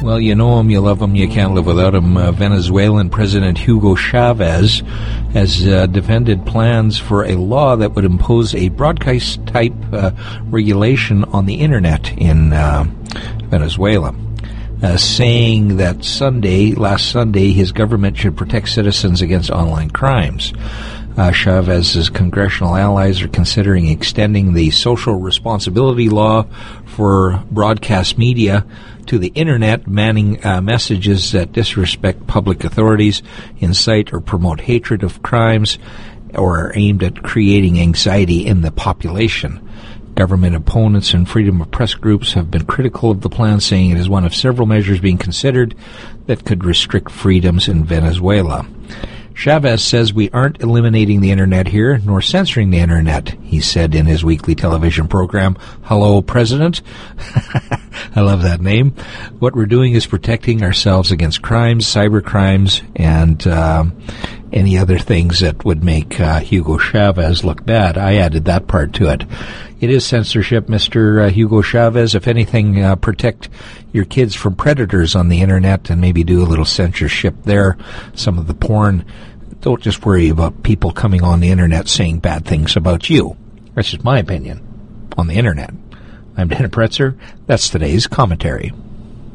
Well, you know him, you love him, you can't live without him. Venezuelan President Hugo Chavez has defended plans for a law that would impose a broadcast-type regulation on the Internet in Venezuela, saying that last Sunday, his government should protect citizens against online crimes. Chavez's congressional allies are considering extending the social responsibility law for broadcast media to the Internet, banning messages that disrespect public authorities, incite or promote hatred of crimes, or are aimed at creating anxiety in the population. Government opponents and freedom of press groups have been critical of the plan, saying it is one of several measures being considered that could restrict freedoms in Venezuela. Chavez says we aren't eliminating the Internet here, nor censoring the Internet, he said in his weekly television program, Hello, President. I love that name. What we're doing is protecting ourselves against crimes, cyber crimes, and any other things that would make Hugo Chavez look bad. I added that part to it. It is censorship, Mr. Hugo Chavez. If anything, protect your kids from predators on the Internet and maybe do a little censorship there. Some of the porn. Don't just worry about people coming on the Internet saying bad things about you. That's just my opinion on the Internet. I'm Dan Pretzer. That's today's commentary.